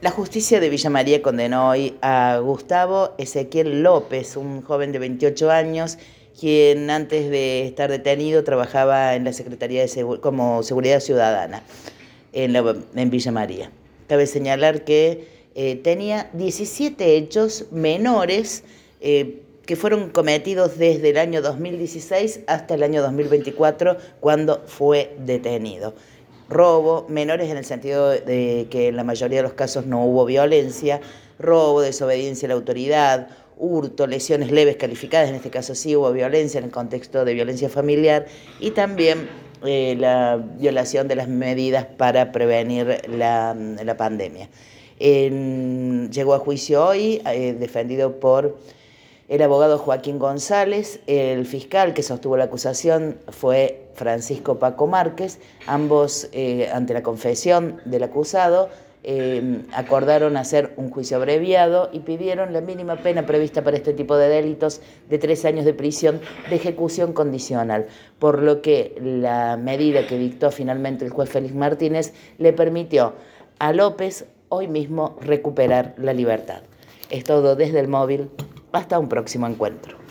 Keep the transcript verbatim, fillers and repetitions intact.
La justicia de Villa María condenó hoy a Gustavo Ezequiel López, un joven de veintiocho años, quien antes de estar detenido trabajaba en la Secretaría de Segu- como Seguridad Ciudadana en, la- en Villa María. Cabe señalar que eh, tenía diecisiete hechos menores eh, que fueron cometidos desde el año dos mil dieciséis hasta el año dos mil veinticuatro, cuando fue detenido. Robo, menores en el sentido de que en la mayoría de los casos no hubo violencia, robo, desobediencia a la autoridad, hurto, lesiones leves calificadas, en este caso sí hubo violencia en el contexto de violencia familiar, y también eh, la violación de las medidas para prevenir la, la pandemia. En, llegó a juicio hoy, eh, defendido por el abogado Joaquín González. El fiscal que sostuvo la acusación fue Francisco Paco Márquez. Ambos, eh, ante la confesión del acusado, eh, acordaron hacer un juicio abreviado y pidieron la mínima pena prevista para este tipo de delitos de tres años de prisión de ejecución condicional, por lo que la medida que dictó finalmente el juez Félix Martínez le permitió a López hoy mismo recuperar la libertad. Es todo desde el móvil. Hasta un próximo encuentro.